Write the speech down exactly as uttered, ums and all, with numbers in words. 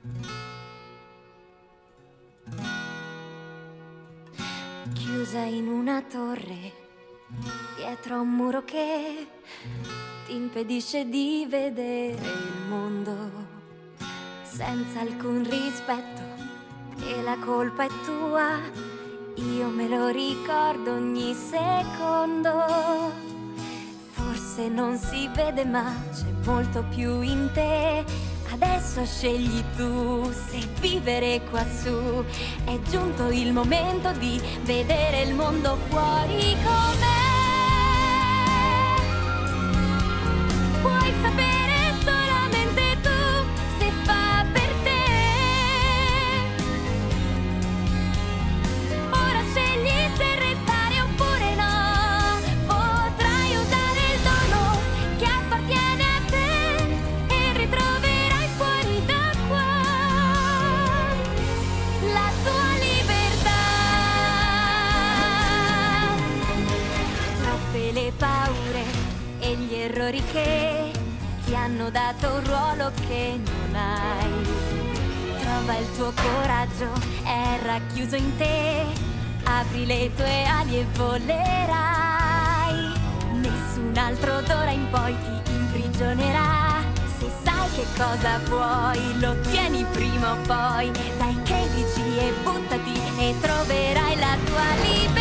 Chiusa in una torre, dietro a un muro che ti impedisce di vedere il mondo, senza alcun rispetto, e la colpa è tua, io me lo ricordo ogni secondo. Forse non si vede ma c'è molto più in te. Adesso scegli tu se vivere quassù. È giunto il momento di vedere il mondo fuori com'è. Puoi sapere solamente tu se fa per te. Ora scegli se restare oppure no. Potrai usare il dono che appartiene a te e ritroverai fuori da qua la tua libertà. Troppe le paure e gli errori che ti hanno dato un ruolo che non hai. Trova il tuo coraggio, è racchiuso in te. Apri le tue ali e volerai. Nessun altro d'ora in poi ti imprigionerà. Se sai che cosa vuoi, lo ottieni prima o poi. Dai, credici e buttati e troverai la tua libertà.